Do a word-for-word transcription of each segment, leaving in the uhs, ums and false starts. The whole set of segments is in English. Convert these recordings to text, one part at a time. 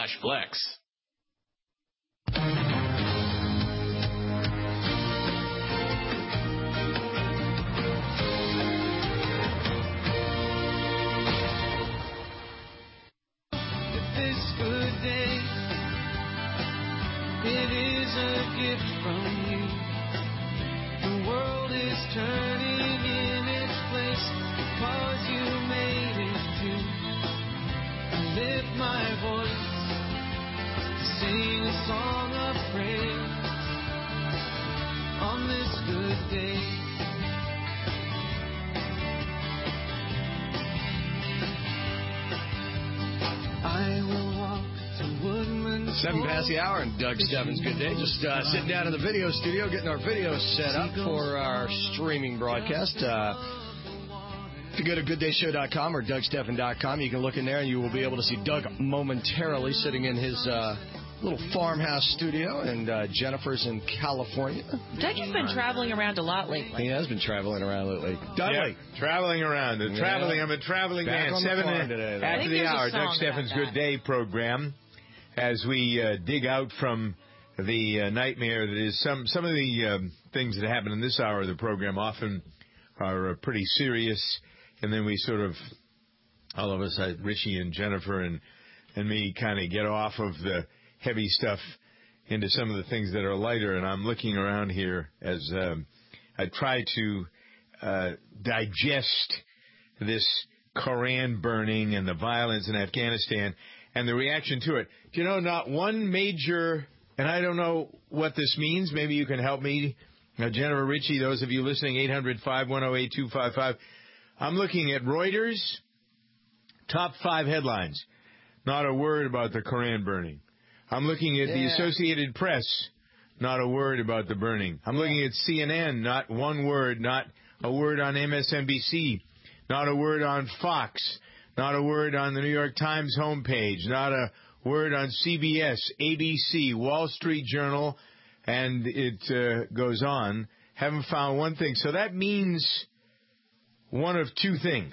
slash flex. This good day, it is a gift from you. The world is turning in its place because you made it to. I lift my voice to sing a song of praise on this good day. I will walk to Woodman. Seven past the hour, and Doug Steffens, good day. Just uh, sitting down in the video studio, getting our video set up for our streaming broadcast. Uh, if you go to good day show dot com or doug steffen dot com, you can look in there, and you will be able to see Doug momentarily sitting in his uh, little farmhouse studio, and uh, Jennifer's in California. Doug has been traveling around a lot lately. He has been traveling around lately. Dudley. Yep, traveling around. Yeah. Traveling. I'm a traveling Back man. on Seven the today, after the hour, Doug Steffens' Good Day program, as we uh, dig out from the uh, nightmare that is some some of the um, things that happen in this hour of the program often are uh, pretty serious, and then we sort of, all of us, uh, Richie and Jennifer and and me, kind of get off of the heavy stuff into some of the things that are lighter. And I'm looking around here as um, I try to uh, digest this Koran burning and the violence in Afghanistan and the reaction to it. Do you know, not one major, and I don't know what this means. Maybe you can help me. Now, Jennifer, Richie, those of you listening, eight hundred, five one zero, eight two five five. I'm looking at Reuters, top five headlines. Not a word about the Koran burning. I'm looking at yeah. the Associated Press, not a word about the burning. I'm yeah. looking at C N N, not one word, not a word on M S N B C, not a word on Fox, not a word on the New York Times homepage, not a word on C B S, A B C, Wall Street Journal, and it uh, goes on. Haven't found one thing. So that means one of two things.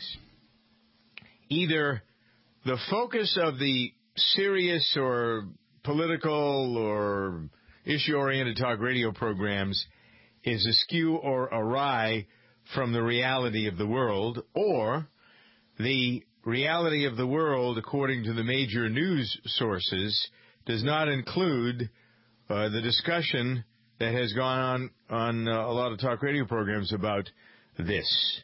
Either the focus of the serious or political or issue-oriented talk radio programs is askew or awry from the reality of the world, or the reality of the world, according to the major news sources, does not include uh, the discussion that has gone on on uh, a lot of talk radio programs about this.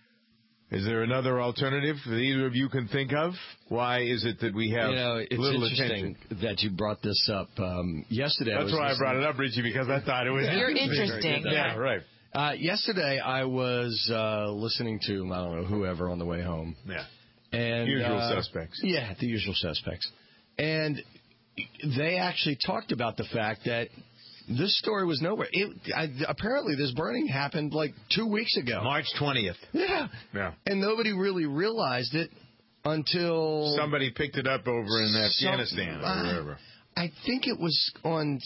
Is there another alternative that either of you can think of? Why is it that we have you know, it's little interesting attention? that you brought this up um, yesterday. That's I why I brought it up, Richie, because I thought it was You're interesting. Yeah, right. Uh, yesterday, I was uh, listening to, I don't know, whoever on the way home. Yeah. And, usual uh, suspects. Yeah, the usual suspects. And they actually talked about the fact that this story was nowhere. It, I, apparently, this burning happened like two weeks ago. March twentieth. Yeah. Yeah. And nobody really realized it until... somebody picked it up over in Afghanistan some, or wherever. I think it was on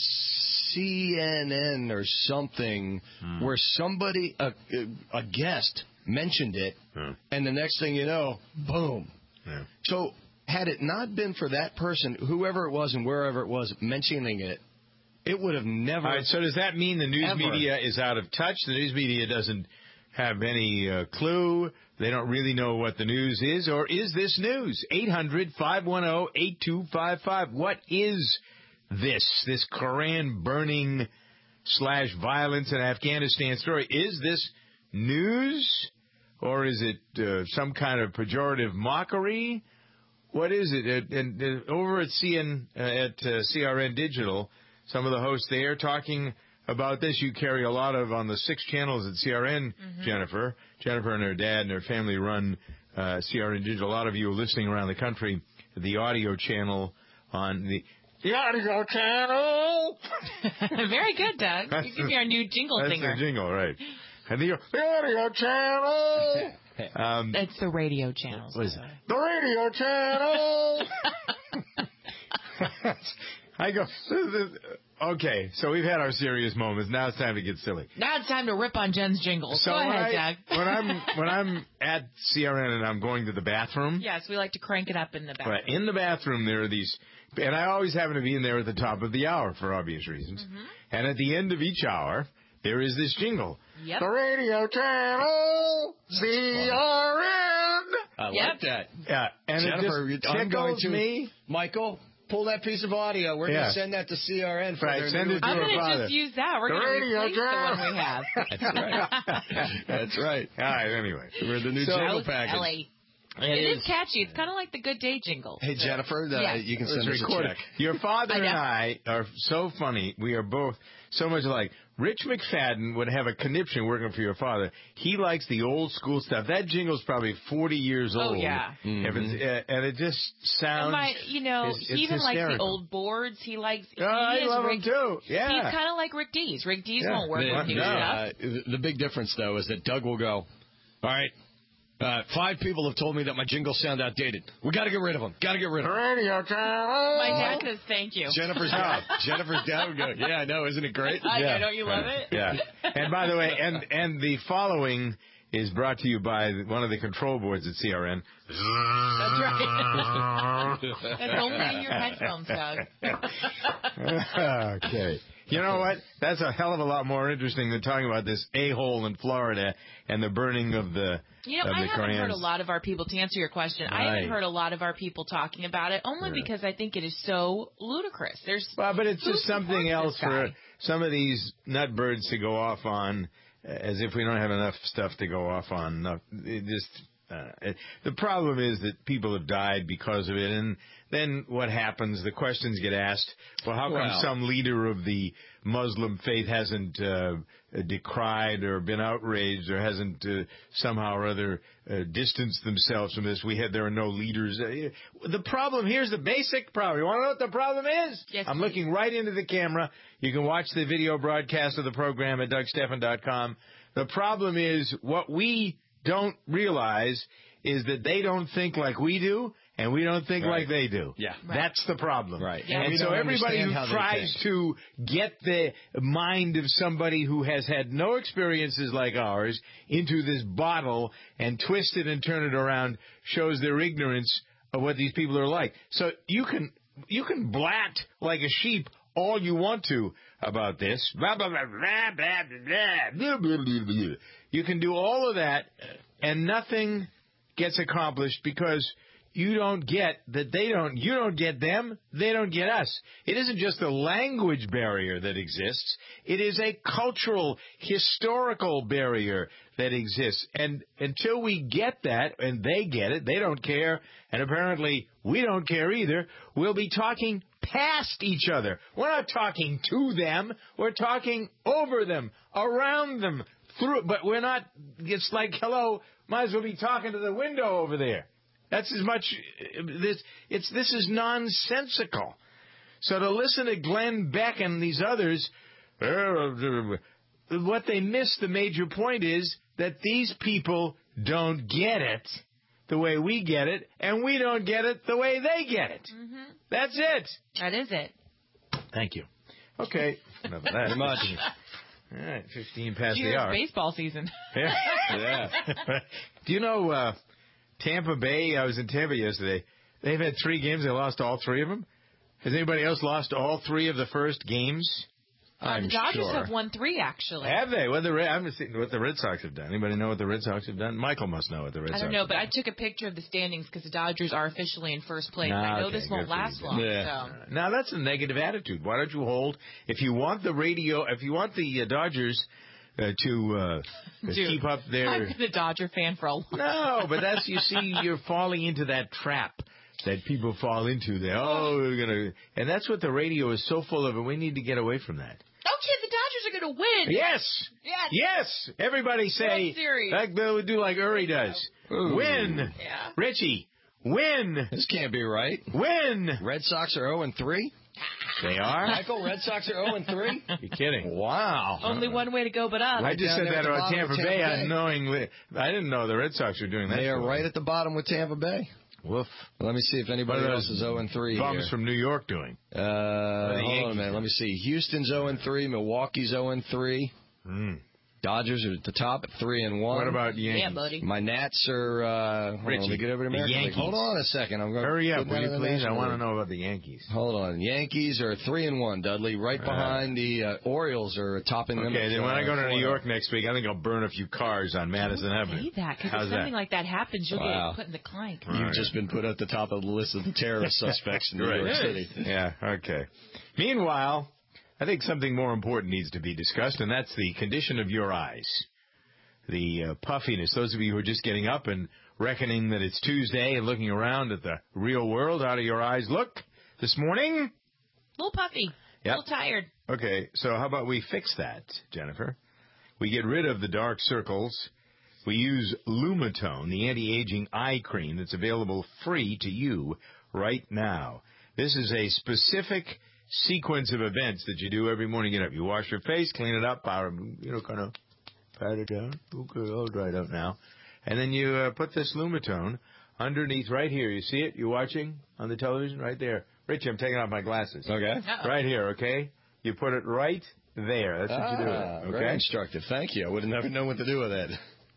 C N N or something hmm. where somebody, a, a guest, mentioned it, hmm. and the next thing you know, boom. Yeah. So had it not been for that person, whoever it was and wherever it was, mentioning it, it would have never... All right, so does that mean the news ever. media is out of touch? The news media doesn't have any uh, clue? They don't really know what the news is? Or is this news? eight hundred, five one zero, eight two five five. What is this? This Koran burning slash violence in Afghanistan story. Is this news? Or is it uh, some kind of pejorative mockery? What is it? And, and over at C N uh, at uh, C R N Digital, some of the hosts there talking about this. You carry a lot of on the six channels at C R N, mm-hmm. Jennifer. Jennifer and her dad and her family run uh, C R N Digital. A lot of you are listening around the country. The audio channel on the the audio channel. Very good, Doug. That's you could be our new jingle that's singer. That's the jingle, right? And the, the audio channel. Um, it's the radio channel. What is it? The radio channel. I go, okay, so we've had our serious moments. Now it's time to get silly. Now it's time to rip on Jen's jingles. So Go ahead, I, Doug. when I'm when I'm at C R N and I'm going to the bathroom. Yes, we like to crank it up in the bathroom. Right, in the bathroom, there are these and I always happen to be in there at the top of the hour for obvious reasons. Mm-hmm. And at the end of each hour, there is this jingle. Yep. The radio channel, C R N. I Yep. like that. Yeah, and Jennifer, it just I'm going tickles to me. Michael, pull that piece of audio. We're Yeah. going to send that to C R N for Right, their send new- it to I'm her going to father. just use that. We're The going to radio replace the channel. one we have. That's right. That's right. All right, anyway. We're the new So- jingle That was package. Ellie. It is catchy. It's kind of like the Good Day jingle. Hey, Jennifer, the, Yeah. you can Let's send us a record check. it. Your father I and know. I are so funny. We are both so much alike. Rich McFadden would have a conniption working for your father. He likes the old school stuff. That jingle's probably forty years Oh, old. yeah. If it's, uh, and it just sounds. And my, you know, it's, he it's even likes the hysterical. old boards. He likes. Oh, I he is love Rick, him too. Yeah. He's kind of like Rick Dees. Rick Dees Yeah. won't work The, with new no, stuff. uh, the- the big difference, though, is that Doug will go, all right, uh, five people have told me that my jingles sound outdated. We got to get rid of them. Got to get rid of them. Radio channel. My dad says thank you. Jennifer's dad. Jennifer's dad would go, yeah, I know. Isn't it great? I Yeah. know, don't you love it? Yeah. And by the way, and and the following is brought to you by one of the control boards at C R N. That's right. That's only in your headphones, Doug. Okay. You know what? That's a hell of a lot more interesting than talking about this a-hole in Florida and the burning of the You know, of I the haven't heard a Koreans. lot of our people, to answer your question, I Right. haven't heard a lot of our people talking about it, only Yeah. because I think it is so ludicrous. There's Well, but it's who just something supports else this for guy? some of these nutbirds to go off on, uh, as if we don't have enough stuff to go off on. No, it just uh, it, the problem is that people have died because of it, and then what happens? The questions get asked. Well, how come Well- some leader of the Muslim faith hasn't uh, decried or been outraged or hasn't uh, somehow or other uh, distanced themselves from this? We had there are no leaders. Uh, the problem here's the basic problem. You want to know what the problem is? Yes, I'm please. looking right into the camera. You can watch the video broadcast of the program at Doug Stephan dot com. The problem is what we don't realize is that they don't think like we do, and we don't think Right. like they do. Yeah. Right. That's the problem. Right. Yeah. And We so don't everybody who understand how they tries think. to get the mind of somebody who has had no experiences like ours into this bottle and twist it and turn it around shows their ignorance of what these people are like. So you can you can blat like a sheep all you want to about this. Blah, blah, blah, blah, blah, blah, blah, blah, blah, blah. You can do all of that, and nothing gets accomplished because you don't get that they don't, you don't get them, they don't get us. It isn't just a language barrier that exists. It is a cultural, historical barrier that exists. And until we get that, and they get it, they don't care, and apparently we don't care either, we'll be talking past each other. We're not talking to them. We're talking over them, around them, through, but we're not, it's like, hello, might as well be talking to the window over there. That's as much, this, it's, this is nonsensical. So to listen to Glenn Beck and these others, what they miss, the major point is that these people don't get it the way we get it, and we don't get it the way they get it. Mm-hmm. That's it. That is it. Thank you. Okay. Enough of that. Very much. All right, fifteen past Cheers, the hour. baseball season. Yeah. Yeah. Do you know uh, Tampa Bay? I was in Tampa yesterday. They've had three games. They lost all three of them. Has anybody else lost all three of the first games? I'm the Dodgers sure. have won three, actually. Have they? What the Red, I haven't seen what the Red Sox have done. Anybody know what the Red Sox have done? Michael must know what the Red I Sox don't know, have but done. I took a picture of the standings because the Dodgers are officially in first place. Ah, I know okay, this good won't for you, last Jen. long. Yeah. So. Now that's a negative attitude. Why don't you hold? If you want the radio, if you want the uh, Dodgers uh, to uh, Dude, keep up their I've been a Dodger fan for a long time. no, but that's you see, you're falling into that trap that people fall into. There, oh, we're gonna, and that's what the radio is so full of, and we need to get away from that. Okay, the Dodgers are going to win. Yes, Yes. yes. Everybody say World Series. like they do, like Uri does. Ooh. Win, Yeah. Richie. Win, This can't be right. win. Red Sox are oh and three. They are. Michael, Red Sox are oh and three. You're kidding. Wow. Only one way to go but up. I just down said there that at the about bottom Tampa of Bay, Tampa Bay. unknowingly. I didn't know the Red Sox were doing that. They are so right at the bottom with Tampa Bay. Woof. Let me see if anybody What are else those is oh and three Bums here. from New York doing. Uh, the hold on a Yankees minute. doing? Let me see. Houston's oh and three. Milwaukee's oh and three. Mm. Dodgers are at the top at three and one. What about Yankees? Yeah, buddy. My Nats are. Uh, hold on, let me get over to America. Yankees. Hold on a second. I'm going. Hurry up, will you please? I want to know. know about the Yankees. Hold on. Yankees are three and one. Dudley, right behind uh, the uh, Orioles are topping them. Okay, then when I go to uh, New York next week, I think I'll burn a few cars on Madison Avenue. Say that because How's if something that? like that happens, you'll Wow. get put in the clank. You've Right. just been put at the top of the list of the terrorist suspects in New Right. York City. Yeah. Okay. Meanwhile, I think something more important needs to be discussed, and that's the condition of your eyes. The uh, puffiness. Those of you who are just getting up and reckoning that it's Tuesday and looking around at the real world, how do your eyes look this morning? A little puffy. Yep. A little tired. Okay, so how about we fix that, Jennifer? We get rid of the dark circles. We use Lumitone, the anti-aging eye cream that's available free to you right now. This is a specific sequence of events that you do every morning. Get up, you wash your face, clean it up, power, you know, kind of pat it down. Okay, all dried out now. And then you uh, put this Lumitone underneath right here. You see it? You watching on the television? Right there. Rich, I'm taking off my glasses. Okay. Uh-oh. Right here, okay? You put it right there. That's what Ah, you do with it, okay? Very instructive. Thank you. I would have never known what to do with that.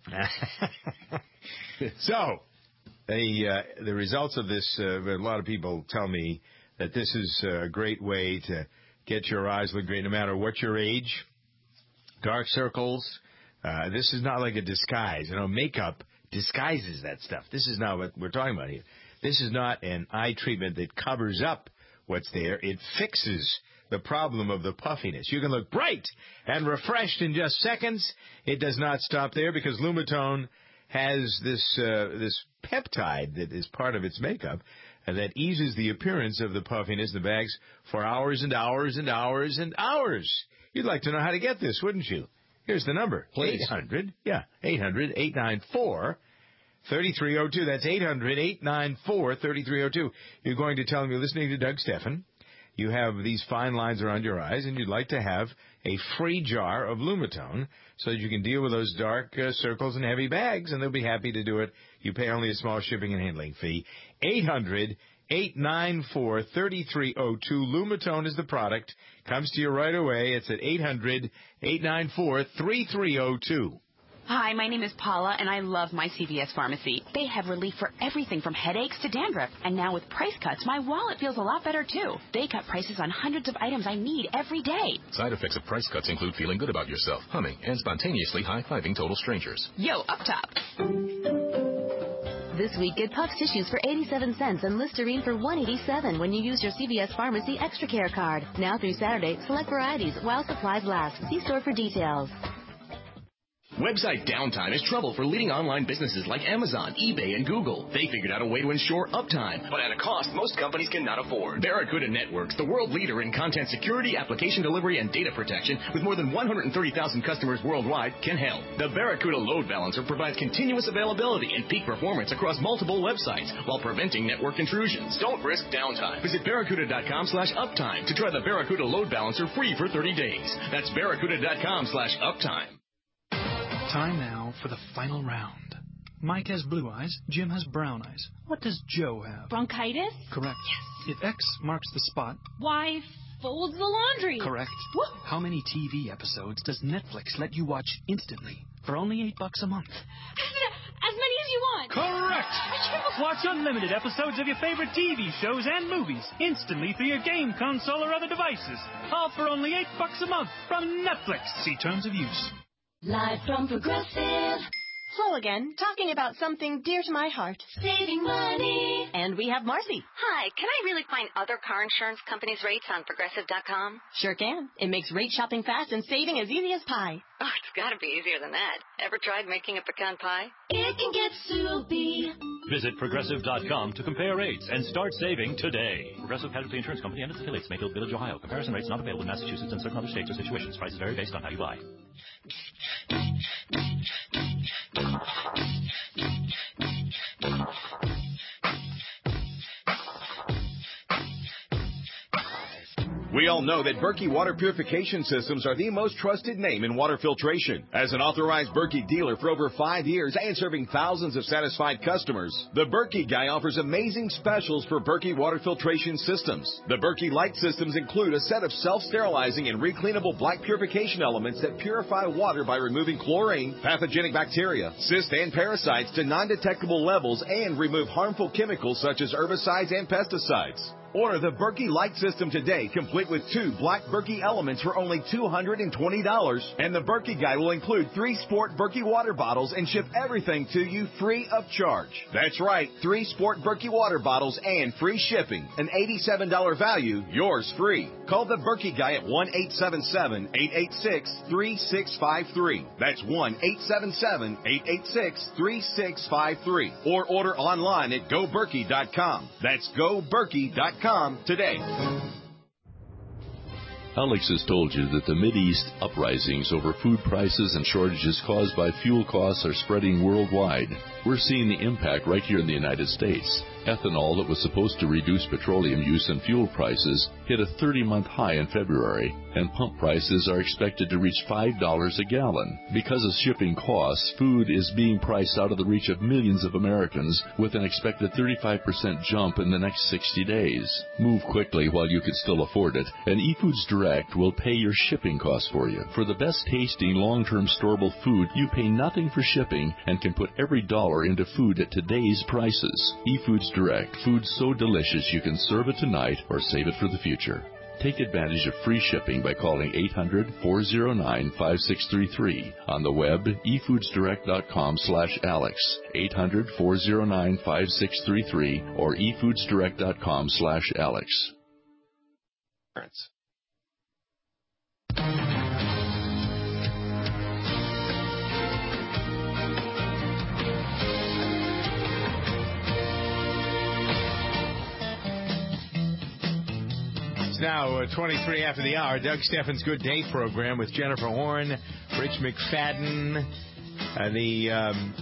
So, the uh, the results of this, uh, a lot of people tell me that this is a great way to get your eyes look great no matter what your age. Dark circles, uh, this is not like a disguise. You know, makeup disguises that stuff. This is not what we're talking about here. This is not an eye treatment that covers up what's there. It fixes the problem of the puffiness. You can look bright and refreshed in just seconds. It does not stop there because Lumitone has this uh, this peptide that is part of its makeup and that eases the appearance of the puffiness in the bags for hours and hours and hours and hours. You'd like to know how to get this, wouldn't you? Here's the number. Please. eight hundred, yeah, eight hundred, eight nine four, three three zero two. That's eight hundred, eight nine four, three three zero two. You're going to tell them you're listening to Doug Steffen. You have these fine lines around your eyes, and you'd like to have a free jar of Lumitone so that you can deal with those dark uh, circles and heavy bags, and they'll be happy to do it. You pay only a small shipping and handling fee. eight hundred, eight nine four, three three zero two. Lumitone is the product. Comes to you right away. It's at eight hundred, eight nine four, three three zero two. Hi, my name is Paula, and I love my C V S pharmacy. They have relief for everything from headaches to dandruff. And now with price cuts, my wallet feels a lot better, too. They cut prices on hundreds of items I need every day. Side effects of price cuts include feeling good about yourself, humming, and spontaneously high-fiving total strangers. Yo, up top. This week, get Puff tissues for eighty-seven cents and Listerine for one dollar and eighty-seven cents when you use your C V S Pharmacy Extra Care card. Now through Saturday, select varieties while supplies last. See store for details. Website downtime is trouble for leading online businesses like Amazon, eBay, and Google. They figured out a way to ensure uptime, but at a cost most companies cannot afford. Barracuda Networks, the world leader in content security, application delivery, and data protection, with more than one hundred thirty thousand customers worldwide, can help. The Barracuda Load Balancer provides continuous availability and peak performance across multiple websites while preventing network intrusions. Don't risk downtime. Visit Barracuda.com slash uptime to try the Barracuda Load Balancer free for thirty days. That's Barracuda.com slash uptime. Time now for the final round. Mike has blue eyes, Jim has brown eyes. What does Joe have? Bronchitis? Correct. Yes. If X marks the spot. Y folds the laundry. Correct. Woo. How many T V episodes does Netflix let you watch instantly for only eight bucks a month? As many as you want. Correct. Watch unlimited episodes of your favorite T V shows and movies instantly through your game console or other devices. All for only eight bucks a month from Netflix. See terms of use. Live from Progressive. Hello again, talking about something dear to my heart. Saving money. And we have Marcy. Hi, can I really find other car insurance companies' rates on Progressive dot com? Sure can. It makes rate shopping fast and saving as easy as pie. Oh, it's got to be easier than that. Ever tried making a pecan pie? It can get soupy. Visit Progressive dot com to compare rates and start saving today. Progressive Casualty Insurance Company and its affiliates, Mayfield Village, Ohio. Comparison rates not available in Massachusetts and certain other states or situations. Prices vary based on how you buy. We all know that Berkey water purification systems are the most trusted name in water filtration. As an authorized Berkey dealer for over five years and serving thousands of satisfied customers, the Berkey Guy offers amazing specials for Berkey water filtration systems. The Berkey Light systems include a set of self-sterilizing and recleanable black purification elements that purify water by removing chlorine, pathogenic bacteria, cysts, and parasites to non-detectable levels and remove harmful chemicals such as herbicides and pesticides. Order the Berkey Light system today, complete with two black Berkey elements for only two hundred twenty dollars. And the Berkey Guy will include three Sport Berkey water bottles and ship everything to you free of charge. That's right, three Sport Berkey water bottles and free shipping. An eighty-seven dollars value, yours free. Call the Berkey Guy at one eight seven seven, eight eight six, three six five three. That's one eight seven seven, eight eight six, three six five three. Or order online at go berkey dot com. That's go berkey dot com today. Alex has told you that the Mideast uprisings over food prices and shortages caused by fuel costs are spreading worldwide. We're seeing the impact right here in the United States. Ethanol that was supposed to reduce petroleum use and fuel prices hit a thirty-month high in February, and pump prices are expected to reach five dollars a gallon. Because of shipping costs, food is being priced out of the reach of millions of Americans with an expected thirty-five percent jump in the next sixty days. Move quickly while you can still afford it, and eFoods Direct will pay your shipping costs for you. For the best tasting long-term storable food, you pay nothing for shipping and can put every dollar into food at today's prices. eFoods Direct, food so delicious you can serve it tonight or save it for the future. Take advantage of free shipping by calling eight hundred, four oh nine, five six three three. On the web, e foods direct dot com slash Alex, eight hundred, four oh nine, five six three three, or e foods direct dot com slash Alex. Now, uh, twenty-three after the hour, Doug Steffens' Good Day program with Jennifer Horn, Rich McFadden, uh, the um,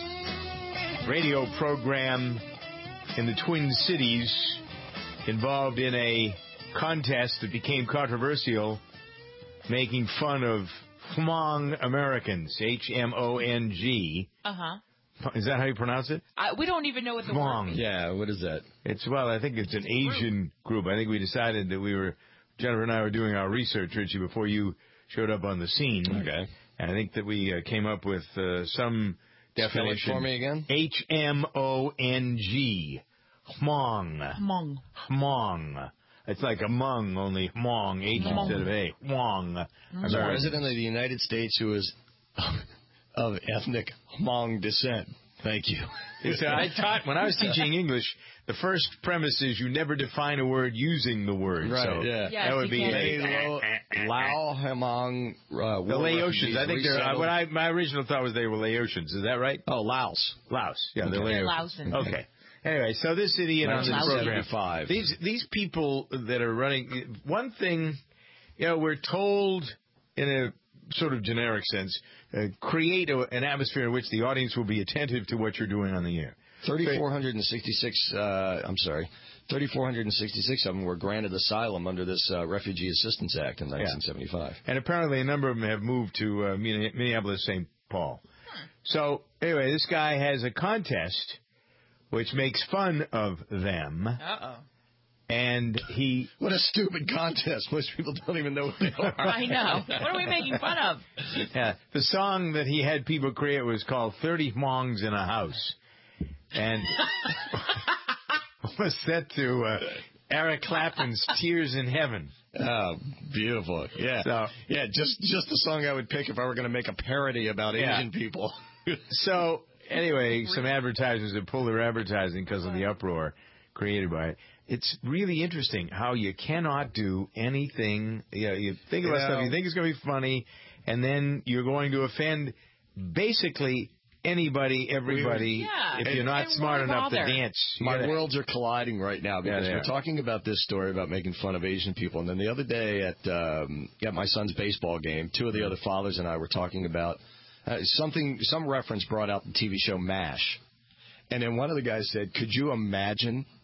radio program in the Twin Cities involved in a contest that became controversial, making fun of Hmong Americans, H M O N G. Uh-huh. Is that how you pronounce it? I, we don't even know what the word means. Yeah, what is that? It's, well, I think it's an Asian group. I think we decided that we were, Jennifer and I were doing our research, Richie, before you showed up on the scene. Okay. And I think that we uh, came up with uh, some definition. Spell it for me again. H M O N G. Hmong. Hmong. Hmong. It's like among, only Hmong, H Hmong. instead of A. Hmong. As a resident of the United States who is of ethnic Hmong descent. Thank you. So I taught, when I was teaching English, the first premise is you never define a word using the word. Right, so yeah. Yes, that would be a Lao, Hmong, uh, the Laotians. I think they're, what I, my original thought was they were Laotians. Is that right? Oh, Laos. Laos. Yeah, okay. they're Laotians. Okay. okay. Anyway, so this idiot on this program. Five. These, these people that are running, one thing, you know, we're told in a sort of generic sense, uh, create a, an atmosphere in which the audience will be attentive to what you're doing on the air. three thousand four hundred sixty-six, uh, I'm sorry, three thousand four hundred sixty-six of them were granted asylum under this uh, Refugee Assistance Act in nineteen seventy-five. Yeah. And apparently a number of them have moved to uh, Minneapolis, Saint Paul. So, anyway, this guy has a contest which makes fun of them. Uh-oh. And he... What a stupid contest. Most people don't even know what they are. I know. What are we making fun of? Yeah. The song that he had people create was called thirty Hmongs in a House. And was set to uh, Eric Clapton's Tears in Heaven. Oh, beautiful. Yeah. So, yeah, just, just the song I would pick if I were going to make a parody about yeah. Asian people. So, anyway, some advertisers have pulled their advertising because of the uproar created by it. It's really interesting how you cannot do anything. You know, you think about you know, stuff, you think it's going to be funny, and then you're going to offend basically anybody, everybody, yeah, if you're not smart enough bother. to dance. My gotta, worlds are colliding right now because yeah, we're talking about this story about making fun of Asian people. And then the other day at, um, at my son's baseball game, two of the other fathers and I were talking about uh, something, some reference brought out the T V show MASH. And then one of the guys said, could you imagine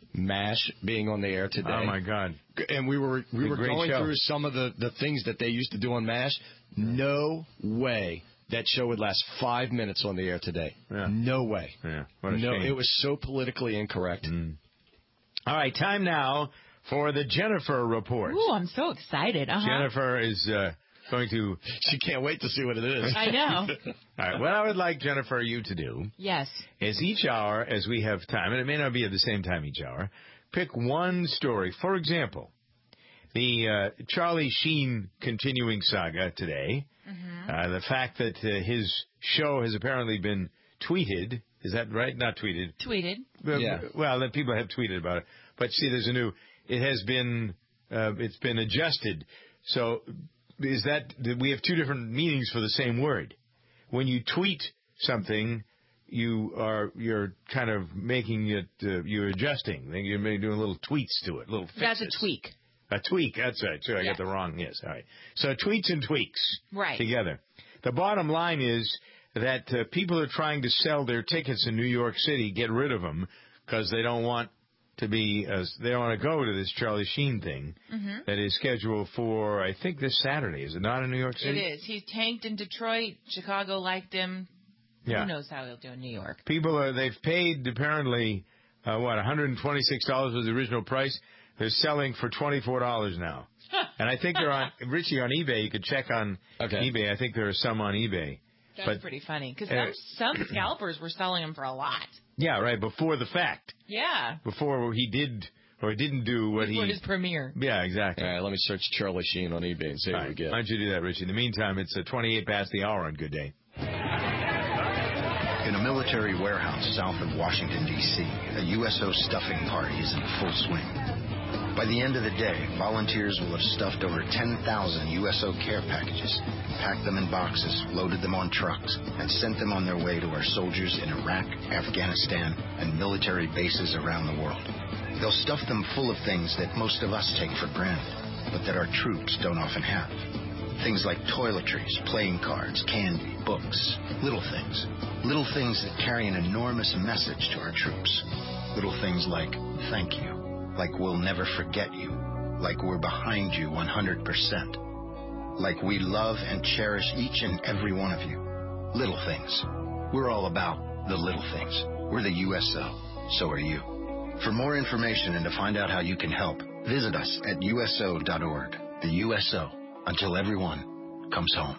MASH being on the air today. Oh, my God. And we were we A were great going show. through some of the, the things that they used to do on MASH. No way that show would last five minutes on the air today. Yeah. No way. Yeah. What a no, shame. it was so politically incorrect. Mm. All right, time now for the Jennifer Report. Ooh, I'm so excited. Uh-huh. Jennifer is uh, going to... She can't wait to see what it is. I know. All right, what I would like, Jennifer, you to do Yes. is each hour, as we have time, and it may not be at the same time each hour, pick one story. For example, the uh, Charlie Sheen continuing saga today, Mm-hmm. uh, the fact that uh, his show has apparently been tweeted. Is that right? Not tweeted. Tweeted. Well, Yeah. Well, then people have tweeted about it. But see, there's a new. It has been. Uh, it's been adjusted. So, is that we have two different meanings for the same word? When you tweet something, you are you're kind of making it. Uh, you're adjusting. You're maybe doing little tweets to it. Little fixes. That's a tweak. A tweak. That's right. So I Yeah. got the wrong. Yes. All right. So tweets and tweaks. Right. Together. The bottom line is that uh, people are trying to sell their tickets in New York City, get rid of them because they don't want to be, uh, they don't want to go to this Charlie Sheen thing Mm-hmm. that is scheduled for, I think, this Saturday. Is it not in New York It City? is. He's tanked in Detroit. Chicago liked him. Yeah. Who knows how he'll do in New York? People are, they've paid apparently, uh, what, one hundred twenty-six dollars was the original price. They're selling for twenty-four dollars now. And I think they're on, Richie, on eBay. You could check on Okay. eBay. I think there are some on eBay. That's But- pretty funny because uh, some, some scalpers were selling him for a lot. Yeah, right, before the fact. Yeah. Before he did or didn't do what Before he... his premiere. Yeah, exactly. All right, let me search Charlie Sheen on eBay and see All what we right. get. Why don't you do that, Richie? In the meantime, it's uh, twenty-eight past the hour on Good Day. In a military warehouse south of Washington, D C, a U S O stuffing party is in full swing. By the end of the day, volunteers will have stuffed over ten thousand U S O care packages, packed them in boxes, loaded them on trucks, and sent them on their way to our soldiers in Iraq, Afghanistan, and military bases around the world. They'll stuff them full of things that most of us take for granted, but that our troops don't often have. Things like toiletries, playing cards, candy, books, little things. Little things that carry an enormous message to our troops. Little things like, thank you. Like we'll never forget you. Like we're behind you one hundred percent. Like we love and cherish each and every one of you. Little things. We're all about the little things. We're the U S O. So are you. For more information and to find out how you can help, visit us at U S O dot org. The U S O. Until everyone comes home.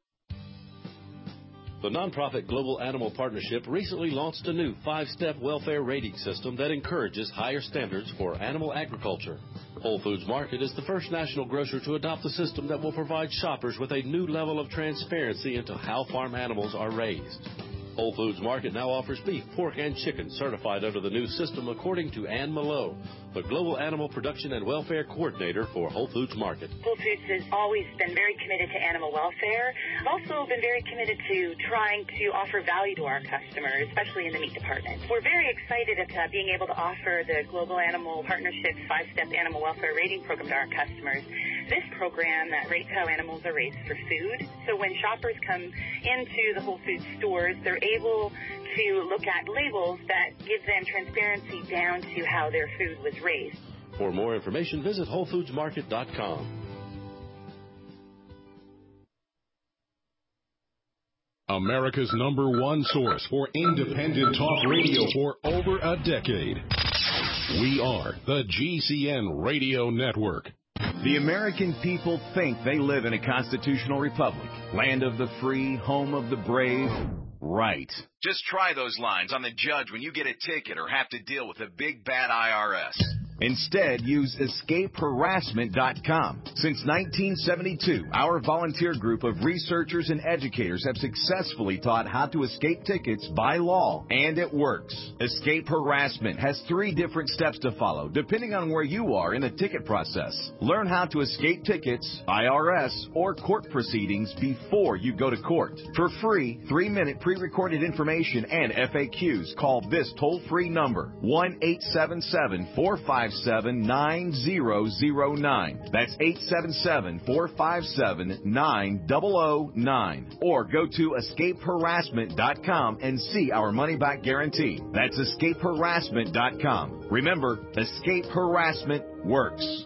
The nonprofit Global Animal Partnership recently launched a new five-step welfare rating system that encourages higher standards for animal agriculture. Whole Foods Market is the first national grocer to adopt a system that will provide shoppers with a new level of transparency into how farm animals are raised. Whole Foods Market now offers beef, pork, and chicken certified under the new system according to Ann Malone, the Global Animal Production and Welfare Coordinator for Whole Foods Market. Whole Foods has always been very committed to animal welfare, also been very committed to trying to offer value to our customers, especially in the meat department. We're very excited at uh, being able to offer the Global Animal Partnership's five-step animal welfare rating program to our customers. This program that rates how animals are raised for food. So when shoppers come into the Whole Foods stores, they're able to look at labels that give them transparency down to how their food was raised. For more information, visit Whole Foods Market dot com. America's number one source for independent talk radio for over a decade. We are the G C N Radio Network. The American people think they live in a constitutional republic, land of the free, home of the brave. Right. Just try those lines on the judge when you get a ticket or have to deal with a big bad I R S. Instead, use escape harassment dot com. Since nineteen seventy-two, our volunteer group of researchers and educators have successfully taught how to escape tickets by law, and it works. Escape Harassment has three different steps to follow, depending on where you are in the ticket process. Learn how to escape tickets, I R S, or court proceedings before you go to court. For free, three-minute pre-recorded information and F A Qs, call this toll-free number, one eight seven seven, four five five seven, nine zero zero nine. That's eight seven seven, four five seven, nine zero zero nine. Or go to escape harassment dot com and see our money-back guarantee. That's escape harassment dot com. Remember, Escape Harassment works.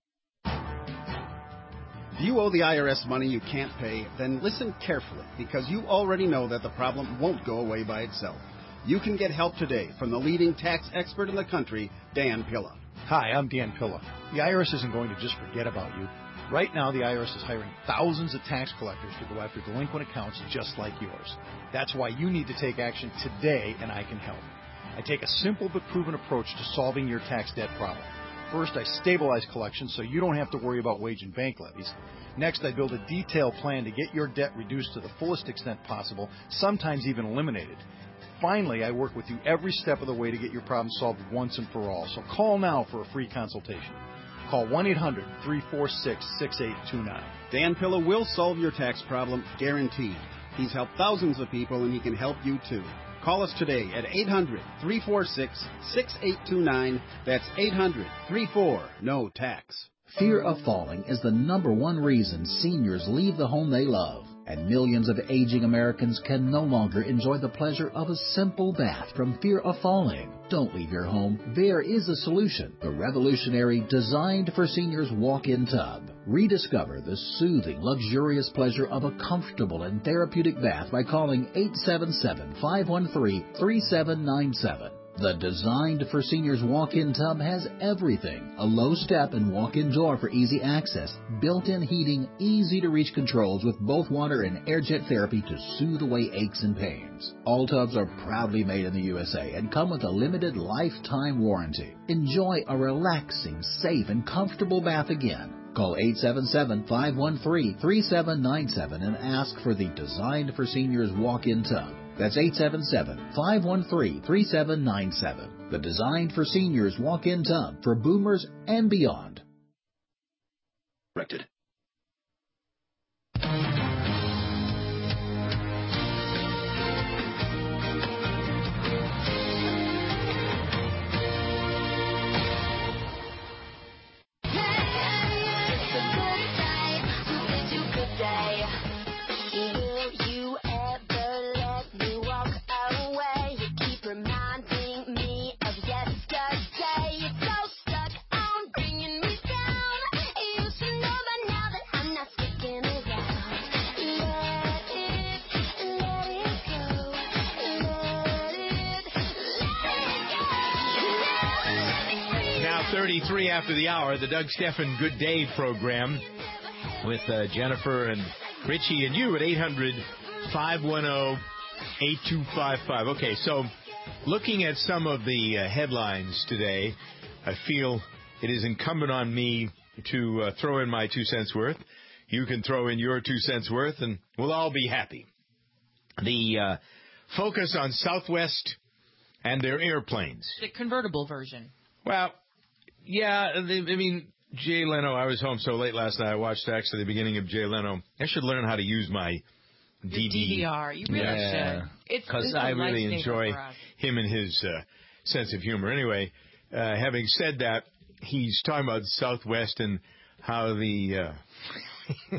If you owe the I R S money you can't pay, then listen carefully, because you already know that the problem won't go away by itself. You can get help today from the leading tax expert in the country, Dan Pilla. Hi, I'm Dan Pilla. The I R S isn't going to just forget about you. Right now, the I R S is hiring thousands of tax collectors to go after delinquent accounts just like yours. That's why you need to take action today, and I can help. I take a simple but proven approach to solving your tax debt problem. First, I stabilize collections so you don't have to worry about wage and bank levies. Next, I build a detailed plan to get your debt reduced to the fullest extent possible, sometimes even eliminated. Finally, I work with you every step of the way to get your problem solved once and for all. So call now for a free consultation. Call one eight hundred, three four six, six eight two nine. Dan Pilla will solve your tax problem, guaranteed. He's helped thousands of people, and he can help you too. Call us today at eight hundred, three four six, six eight two nine. That's eight hundred, three four, N O tax. Fear of falling is the number one reason seniors leave the home they love. And millions of aging Americans can no longer enjoy the pleasure of a simple bath from fear of falling. Don't leave your home. There is a solution. The revolutionary Designed for Seniors walk-in tub. Rediscover the soothing, luxurious pleasure of a comfortable and therapeutic bath by calling eight seven seven, five one three, three seven nine seven. The Designed for Seniors walk-in tub has everything. A low-step and walk-in door for easy access, built-in heating, easy-to-reach controls with both water and air jet therapy to soothe away aches and pains. All tubs are proudly made in the U S A and come with a limited lifetime warranty. Enjoy a relaxing, safe, and comfortable bath again. Call eight seven seven, five one three, three seven nine seven and ask for the Designed for Seniors walk-in tub. That's eight seven seven, five one three, three seven nine seven. The Designed for Seniors walk-in tub for boomers and beyond. Directed. thirty-three after the hour, the Doug Stephan Good Day program with uh, Jennifer and Richie and you at eight hundred, five one zero, eight two five five. Okay, so looking at some of the uh, headlines today, I feel it is incumbent on me to uh, throw in my two cents worth. You can throw in your two cents worth, and we'll all be happy. The uh, focus on Southwest and their airplanes. The convertible version. Well, yeah, they, I mean, Jay Leno, I was home so late last night, I watched actually the beginning of Jay Leno. I should learn how to use my D V D. D V R, you really yeah, should. Because I really enjoy him and his uh, sense of humor. Anyway, uh, having said that, he's talking about Southwest and how the, uh,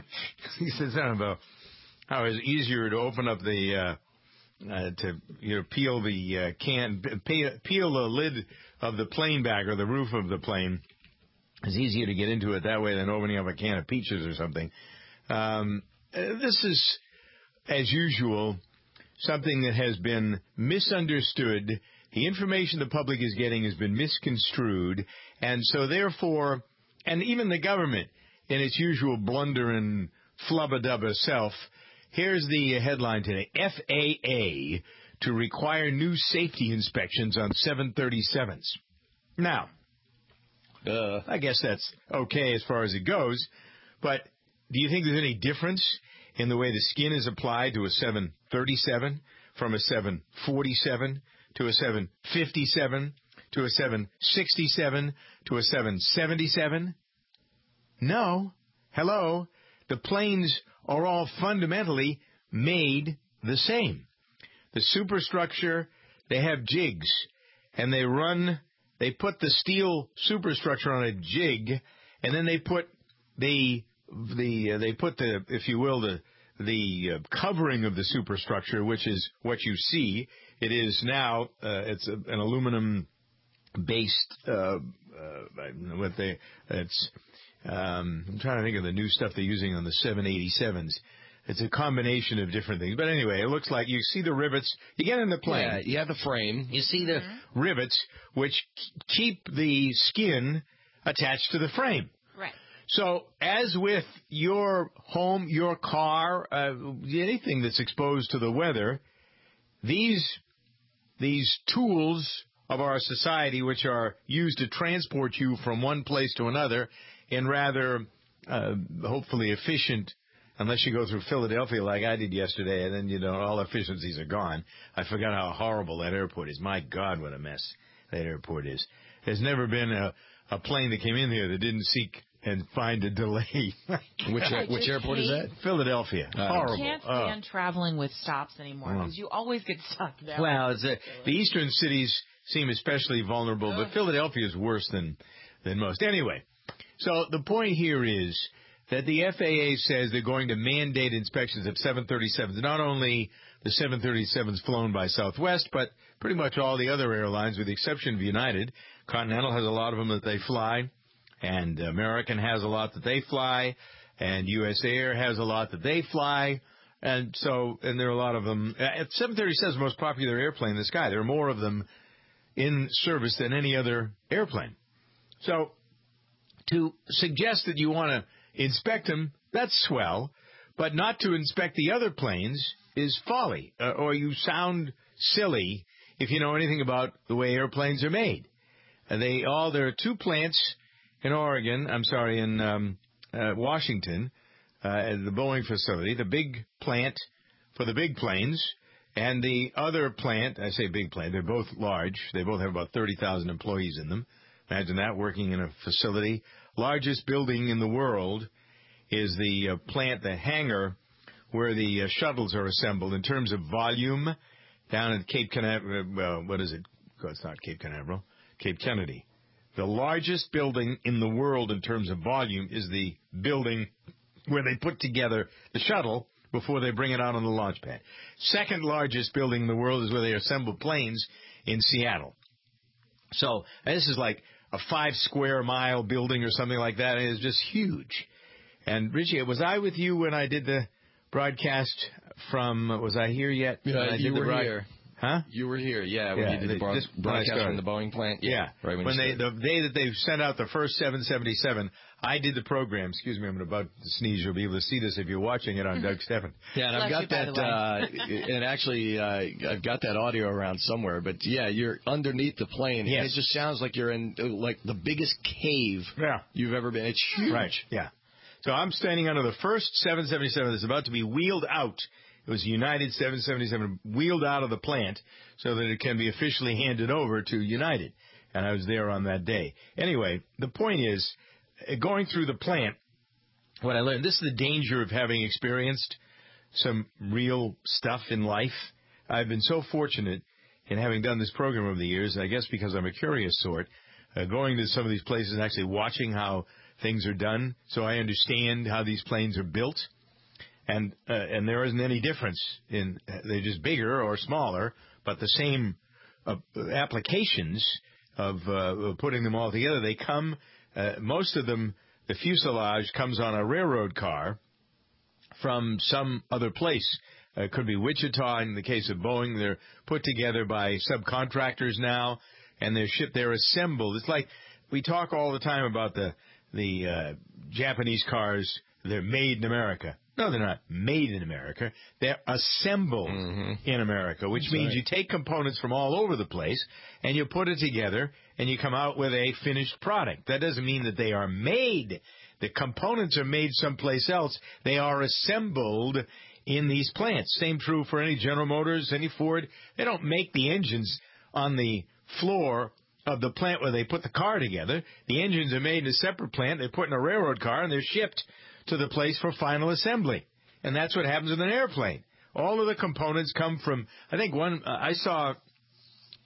he says something about how it's easier to open up the, uh, uh, to, you know, peel the uh, can, peel, peel the lid of the plane back or the roof of the plane. It's easier to get into it that way than opening up a can of peaches or something. Um, this is, as usual, something that has been misunderstood. The information the public is getting has been misconstrued. And so therefore, and even the government, in its usual blunder and flubba-dubba self, here's the headline today. F A A to require new safety inspections on seven thirty-sevens. Now, uh, I guess that's okay as far as it goes, but do you think there's any difference in the way the skin is applied to a seven thirty-seven from a seven forty-seven to a seven fifty-seven to a seven sixty-seven to a seven seventy-seven? No. Hello. The planes are all fundamentally made the same. The superstructure, they have jigs, and they run they put the steel superstructure on a jig, and then they put the the uh, they put the, if you will, the the uh, covering of the superstructure, which is what you see. It is now uh, it's a, an aluminum based uh, uh, what they it's um, I'm trying to think of the new stuff they're using on the seven eighty-sevens. It's a combination of different things. But anyway, it looks like you see the rivets. You get in the plane. Yeah, you have the frame. You see the mm-hmm. rivets, which keep the skin attached to the frame. Right. So as with your home, your car, uh, anything that's exposed to the weather, these these tools of our society, which are used to transport you from one place to another in rather, uh, hopefully efficient, unless you go through Philadelphia like I did yesterday, and then, you know, all efficiencies are gone. I forgot how horrible that airport is. My God, what a mess that airport is. There's never been a, a plane that came in here that didn't seek and find a delay. which which airport is that? Philadelphia. Uh, Horrible. I can't stand uh, traveling with stops anymore because uh, you always get stuck there. Well, it's a, the eastern cities seem especially vulnerable, but Philadelphia is worse than, than most. Anyway, so the point here is that the F A A says they're going to mandate inspections of seven thirty-sevens, not only the seven thirty-sevens flown by Southwest, but pretty much all the other airlines, with the exception of United. Continental has a lot of them that they fly, and American has a lot that they fly, and U S Air has a lot that they fly, and so, and there are a lot of them. seven thirty-seven is the most popular airplane in the sky. There are more of them in service than any other airplane. So, to suggest that you want to inspect them, that's swell, but not to inspect the other planes is folly, uh, or you sound silly if you know anything about the way airplanes are made. Uh, they all there are two plants in Oregon, I'm sorry, in um, uh, Washington, uh, at the Boeing facility, the big plant for the big planes, and the other plant, I say big plant, they're both large, they both have about thirty thousand employees in them. Imagine that, working in a facility. Largest building in the world is the uh, plant, the hangar, where the uh, shuttles are assembled in terms of volume down at Cape Canaveral. Well, what is it? Oh, it's not Cape Canaveral. Cape Kennedy. The largest building in the world in terms of volume is the building where they put together the shuttle before they bring it out on the launch pad. Second largest building in the world is where they assemble planes in Seattle. So this is like a five square mile building or something like that. It is just huge. And Richie, was I with you when I did the broadcast from, was I here yet? Yeah, I you did were the broad- here. Huh? You were here, yeah, when yeah, you did the broad- broadcast from the Boeing plant. Yeah, yeah. Right when, when they the day that they sent out the first seven seventy-seven, I did the program. Excuse me, I'm about to sneeze. You'll be able to see this if you're watching it on Doug Stephan. Yeah, and I've got that, uh, and actually, uh, I've got that audio around somewhere. But yeah, you're underneath the plane. Yes. And it just sounds like you're in like the biggest cave yeah. you've ever been. It's huge. Right. Yeah. So I'm standing under the first seven seventy-seven that's about to be wheeled out. It was United seven seventy-seven wheeled out of the plant so that it can be officially handed over to United. And I was there on that day. Anyway, the point is, going through the plant, what I learned, this is the danger of having experienced some real stuff in life. I've been so fortunate in having done this program over the years, I guess because I'm a curious sort, uh, going to some of these places and actually watching how things are done, so I understand how these planes are built. And uh, and there isn't any difference in, they're just bigger or smaller, but the same uh, applications of uh, putting them all together. They come, uh, most of them, the fuselage comes on a railroad car from some other place. Uh, it could be Wichita in the case of Boeing. They're put together by subcontractors now, and they're shipped, they're assembled. It's like we talk all the time about the, the uh, Japanese cars, they're made in America. No, they're not made in America. They're assembled mm-hmm. in America, which That's means right. you take components from all over the place and you put it together and you come out with a finished product. That doesn't mean that they are made. The components are made someplace else. They are assembled in these plants. Same true for any General Motors, any Ford. They don't make the engines on the floor of the plant where they put the car together. The engines are made in a separate plant. They're put in a railroad car and they're shipped to the place for final assembly. And that's what happens with an airplane. All of the components come from, I think one, uh, I saw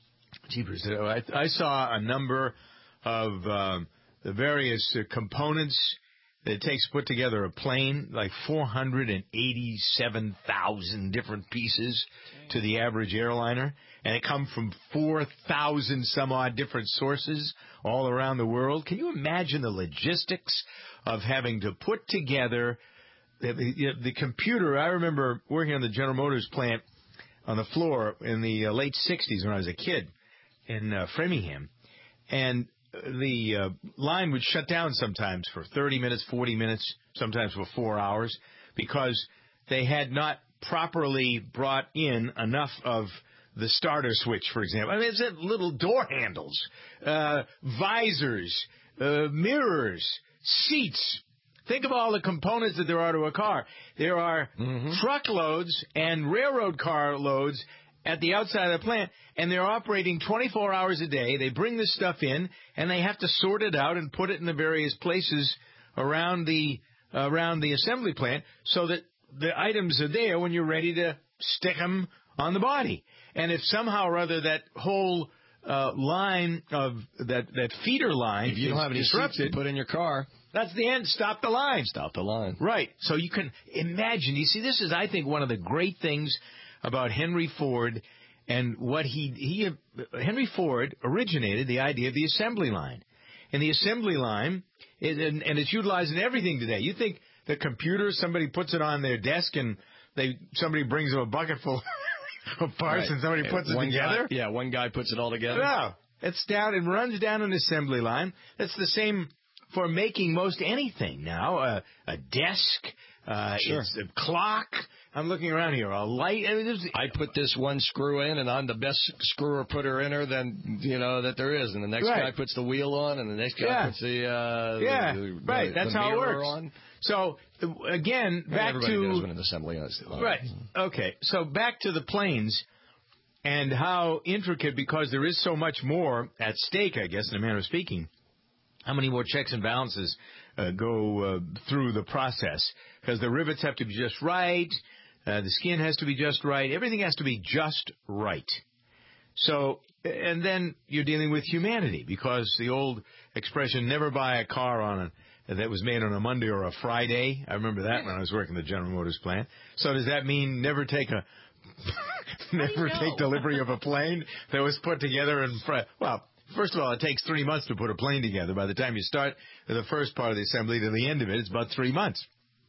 Jeepers. I, I saw a number of um, the various uh, components that it takes to put together a plane, like four hundred eighty-seven thousand different pieces to the average airliner, and it come from four thousand some odd different sources all around the world. Can you imagine the logistics of having to put together the, the, the computer? I remember working on the General Motors plant on the floor in the uh, late sixties when I was a kid in uh, Framingham, and the uh, line would shut down sometimes for thirty minutes, forty minutes, sometimes for four hours, because they had not properly brought in enough of the starter switch, for example. I mean, it's little door handles, uh, visors, uh, mirrors, seats. Think of all the components that there are to a car. There are mm-hmm. truckloads and railroad car loads at the outside of the plant, and they're operating twenty-four hours a day. They bring this stuff in, and they have to sort it out and put it in the various places around the uh, around the assembly plant so that the items are there when you're ready to stick them on the body. And if somehow or other that whole uh, line of that that feeder line if you don't have any disrupted, seats to put in your car, that's the end. Stop the line. Stop the line. Right. So you can imagine. You see, this is, I think, one of the great things about Henry Ford and what he he Henry Ford originated the idea of the assembly line. And the assembly line, is, and, and it's utilized in everything today. You think the computer, somebody puts it on their desk and they somebody brings them a bucket full of parts right. and somebody puts and it together? Guy, yeah, one guy puts it all together. No, it's down and runs down an assembly line. That's the same for making most anything now. Uh, a desk, uh, sure. it's a clock. I'm looking around here. A light. I, mean, I put this one screw in, and I'm the best screwer putter inner than you know that there is. And the next right. guy puts the wheel on, and the next guy yeah. puts the uh, yeah, the, the, right. The, That's the how it works. On. So again, yeah, back everybody to does when an assembly is right. Okay, so back to the planes and how intricate, because there is so much more at stake, I guess, in a manner of speaking. How many more checks and balances uh, go uh, through the process? Because the rivets have to be just right. Uh, the skin has to be just right. Everything has to be just right. So, and then you're dealing with humanity, because the old expression, never buy a car on a, that was made on a Monday or a Friday. I remember that when I was working at the General Motors plant. So does that mean never take a, never take delivery of a plane that was put together in front? Well, first of all, it takes three months to put a plane together. By the time you start the first part of the assembly to the end of it, it's about three months.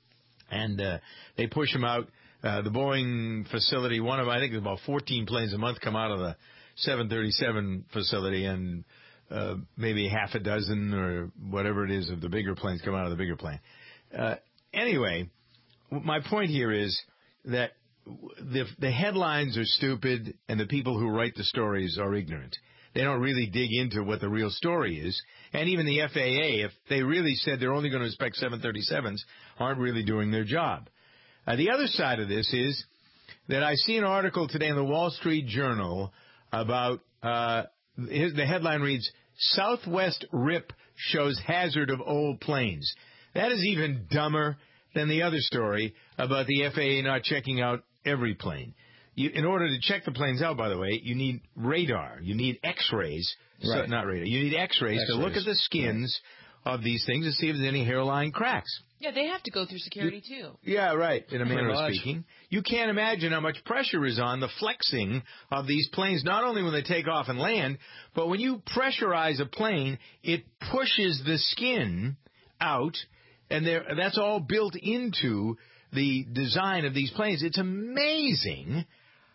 And uh, they push them out. Uh, the Boeing facility, one of, I think, about fourteen planes a month come out of the seven thirty-seven facility, and uh, maybe half a dozen or whatever it is of the bigger planes come out of the bigger plane. Uh, anyway, my point here is that the, the headlines are stupid, and the people who write the stories are ignorant. They don't really dig into what the real story is. And even the F A A, if they really said they're only going to inspect seven thirty-sevens, aren't really doing their job. Uh, the other side of this is that I see an article today in the Wall Street Journal about, uh, his, the headline reads, Southwest R I P shows hazard of old planes. That is even dumber than the other story about the F A A not checking out every plane. You, in order to check the planes out, by the way, you need radar. You need X-rays. Right. So, not radar. You need X-rays, X-rays to look at the skins right. of these things and see if there's any hairline cracks. Yeah, they have to go through security, you, too. Yeah, right, in a manner of much. speaking. You can't imagine how much pressure is on the flexing of these planes, not only when they take off and land, but when you pressurize a plane, it pushes the skin out, and that's all built into the design of these planes. It's amazing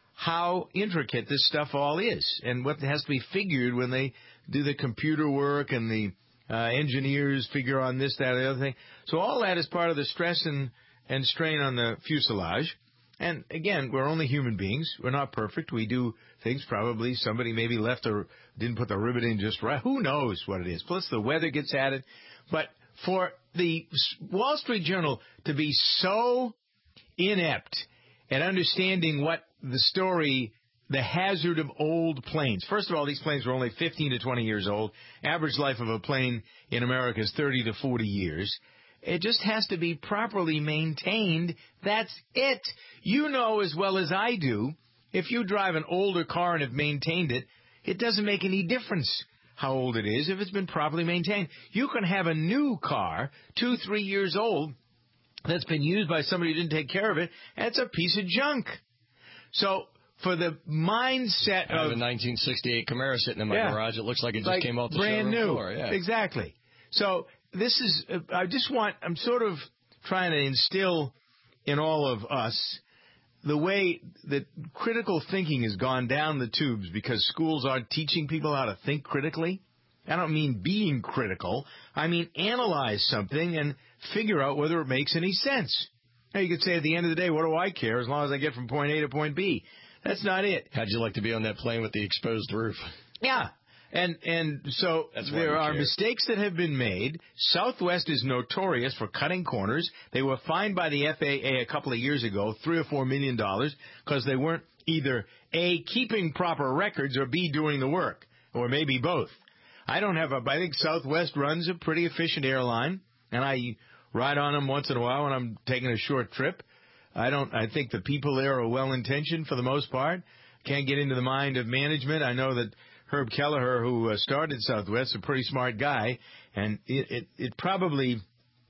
how intricate this stuff all is, and what has to be figured when they do the computer work, and the uh, engineers figure on this, that, or the other thing. So all that is part of the stress and, and strain on the fuselage. And again, we're only human beings. We're not perfect. We do things. Probably somebody maybe left or didn't put the rivet in just right. Who knows what it is? Plus the weather gets added. But for the Wall Street Journal to be so inept at understanding what the story, the hazard of old planes. First of all, these planes were only fifteen to twenty years old. Average life of a plane in America is thirty to forty years. It just has to be properly maintained. That's it. You know as well as I do, if you drive an older car and have maintained it, it doesn't make any difference how old it is if it's been properly maintained. You can have a new car, two, three years old, that's been used by somebody who didn't take care of it, and it's a piece of junk. So for the mindset I have of a nineteen sixty-eight Camaro sitting in my yeah, garage. It looks like it just like came off the brand showroom new. floor. Yeah. Exactly. So this is, I just want, I'm sort of trying to instill in all of us the way that critical thinking has gone down the tubes because schools aren't teaching people how to think critically. I don't mean being critical. I mean analyze something and figure out whether it makes any sense. Now, you could say at the end of the day, what do I care as long as I get from point A to point B? That's not it. How'd you like to be on that plane with the exposed roof? Yeah. And and so That's there are mistakes that have been made. Southwest is notorious for cutting corners. They were fined by the F A A a couple of years ago, three or four million dollars, because they weren't either A, keeping proper records, or B, doing the work, or maybe both. I don't have a. I think Southwest runs a pretty efficient airline, and I ride on them once in a while when I'm taking a short trip. I don't. I think the people there are well intentioned for the most part. Can't get into the mind of management. I know that Herb Kelleher, who uh, started Southwest, is a pretty smart guy, and it, it, it probably,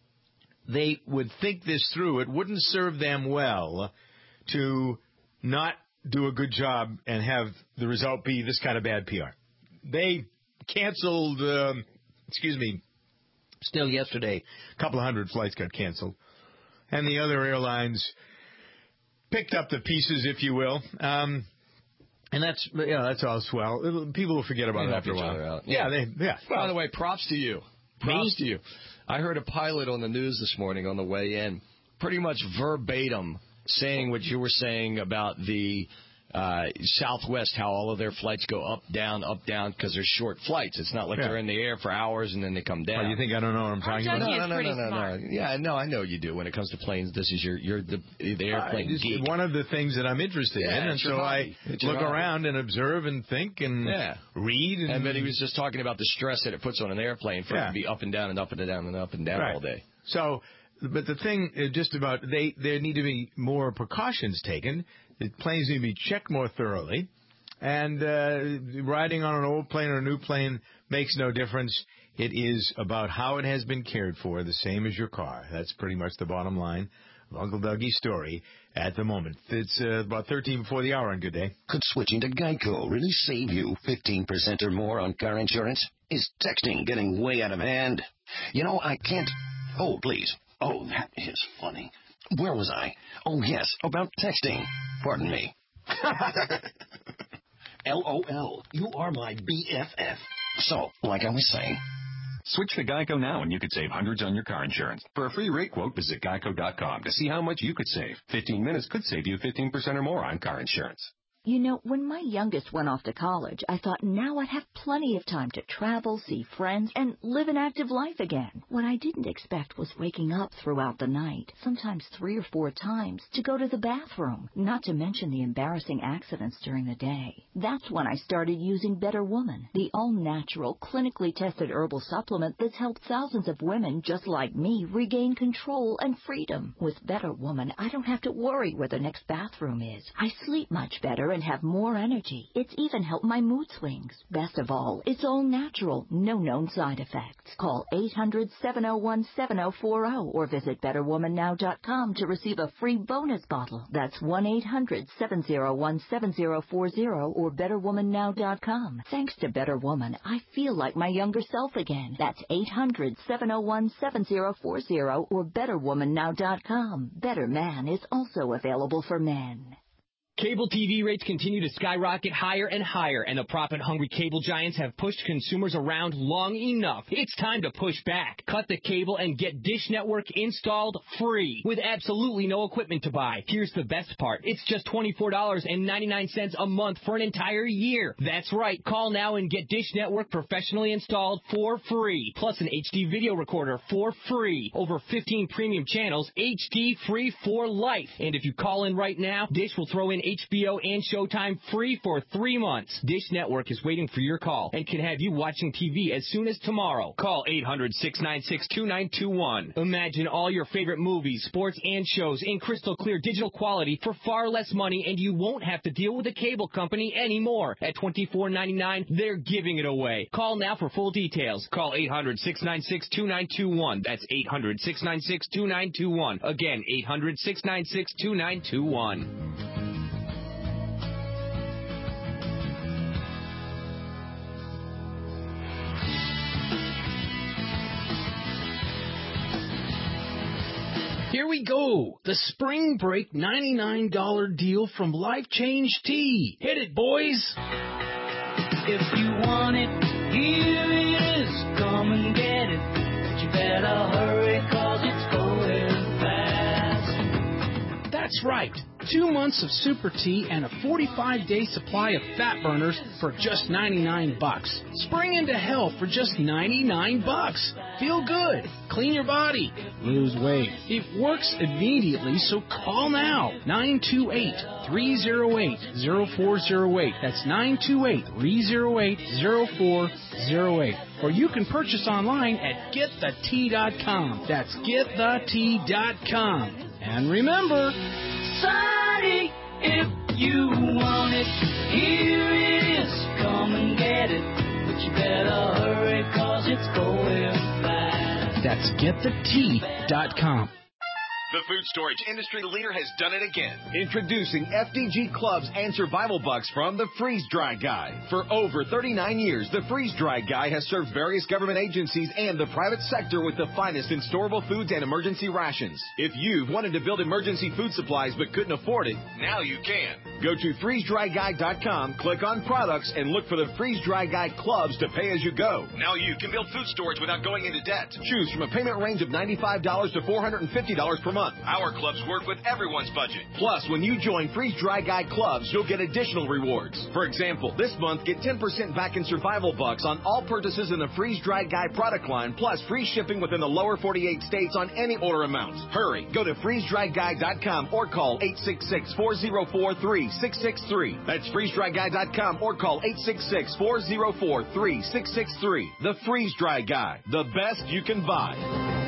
they would think this through. It wouldn't serve them well to not do a good job and have the result be this kind of bad P R. They canceled, um, excuse me, still yesterday, a couple of hundred flights got canceled, and the other airlines picked up the pieces, if you will. Um, And that's yeah, that's all swell. It'll, people will forget about they it help after a each while. other out. Yeah, Yeah. they yeah. By the way, props to you. Props Me? to you. I heard a pilot on the news this morning on the way in, pretty much verbatim saying what you were saying about the uh, Southwest, how all of their flights go up, down, up, down, because they're short flights. It's not like Yeah. they're in the air for hours and then they come down. Oh, you think I don't know what I'm talking about? No, no, no, no, no, no. Yeah, no, I know you do. When it comes to planes, this is your you're the the airplane I just, geek. one of the things that I'm interested Yeah, in, and it's your so I hobby. It's your look hobby. around and observe and think and Yeah. read. And, And then he was just talking about the stress that it puts on an airplane for it Yeah. to be up and down and up and down and up and down Right. all day. So, but the thing uh, just about they there need to be more precautions taken. The planes need to be checked more thoroughly, and uh, riding on an old plane or a new plane makes no difference. It is about how it has been cared for, the same as your car. That's pretty much the bottom line of Uncle Dougie's story at the moment. It's uh, about thirteen before the hour on Good Day. Could switching to Geico really save you fifteen percent or more on car insurance? Is texting getting way out of hand? You know, I can't... Oh, please. Oh, that is funny. Where was I? Oh, yes, about texting. Pardon me. LOL, you are my B F F. So, like I was saying... Switch to Geico now and you could save hundreds on your car insurance. For a free rate quote, visit geico dot com to see how much you could save. fifteen minutes could save you fifteen percent or more on car insurance. You know, when my youngest went off to college, I thought now I'd have plenty of time to travel, see friends, and live an active life again. What I didn't expect was waking up throughout the night, sometimes three or four times, to go to the bathroom, not to mention the embarrassing accidents during the day. That's when I started using Better Woman, the all-natural, clinically tested herbal supplement that's helped thousands of women just like me regain control and freedom. With Better Woman, I don't have to worry where the next bathroom is. I sleep much better and have more energy. It's even helped my mood swings. Best of all, it's all natural, no known side effects. Call eight hundred, seven oh one, seven oh four oh or visit better woman now dot com to receive a free bonus bottle. That's one eight hundred, seven oh one, seven oh four oh or better woman now dot com. Thanks to Better Woman, I feel like my younger self again. That's eight hundred, seven oh one, seven oh four oh or better woman now dot com. Better Man is also available for men. Cable T V rates continue to skyrocket higher and higher, and the profit-hungry cable giants have pushed consumers around long enough. It's time to push back. Cut the cable and get Dish Network installed free with absolutely no equipment to buy. Here's the best part. It's just twenty-four ninety-nine a month for an entire year. That's right. Call now and get Dish Network professionally installed for free, plus an H D video recorder for free. Over fifteen premium channels, H D free for life. And if you call in right now, Dish will throw in H B O and Showtime free for three months. Dish Network is waiting for your call and can have you watching T V as soon as tomorrow. Call eight hundred, six nine six, two nine two one. Imagine all your favorite movies, sports, and shows in crystal clear digital quality for far less money, and you won't have to deal with a cable company anymore. At twenty-four ninety-nine, they're giving it away. Call now for full details. Call eight hundred, six nine six, two nine two one. That's eight hundred, six nine six, two nine two one. Again, eight hundred, six nine six, two nine two one. Here we go. The spring break ninety-nine dollars deal from Life Change Tea. Hit it, boys. If you want it, here it is. Come and get it. But you better hurry, cause it's going fast. That's right. Two months of super tea and a forty-five day supply of fat burners for just ninety-nine bucks. Spring into health for just ninety-nine bucks. Feel good. Clean your body. Lose weight. It works immediately, so call now. nine two eight, three oh eight, oh four oh eight. That's nine two eight, three oh eight, oh four oh eight. Or you can purchase online at get the tea dot com. That's get the tea dot com. And remember, Sonny, if you want it, here it is. Come and get it. But you better hurry, cause it's going fast. That's get the tea dot com. The food storage industry leader has done it again. Introducing F D G Clubs and Survival Bucks from the Freeze Dry Guy. For over thirty-nine years, the Freeze Dry Guy has served various government agencies and the private sector with the finest in storable foods and emergency rations. If you've wanted to build emergency food supplies but couldn't afford it, now you can. Go to freeze dry guy dot com, click on products, and look for the Freeze Dry Guy Clubs to pay as you go. Now you can build food storage without going into debt. Choose from a payment range of ninety-five dollars to four hundred fifty dollars per month. Our clubs work with everyone's budget. Plus, when you join Freeze Dry Guy Clubs, you'll get additional rewards. For example, this month, get ten percent back in Survival Bucks on all purchases in the Freeze Dry Guy product line, plus free shipping within the lower forty-eight states on any order amount. Hurry, go to freeze dry guy dot com or call eight six six, four oh four, three six six three. That's freeze dry guy dot com or call eight six six, four oh four, three six six three. The Freeze Dry Guy, the best you can buy.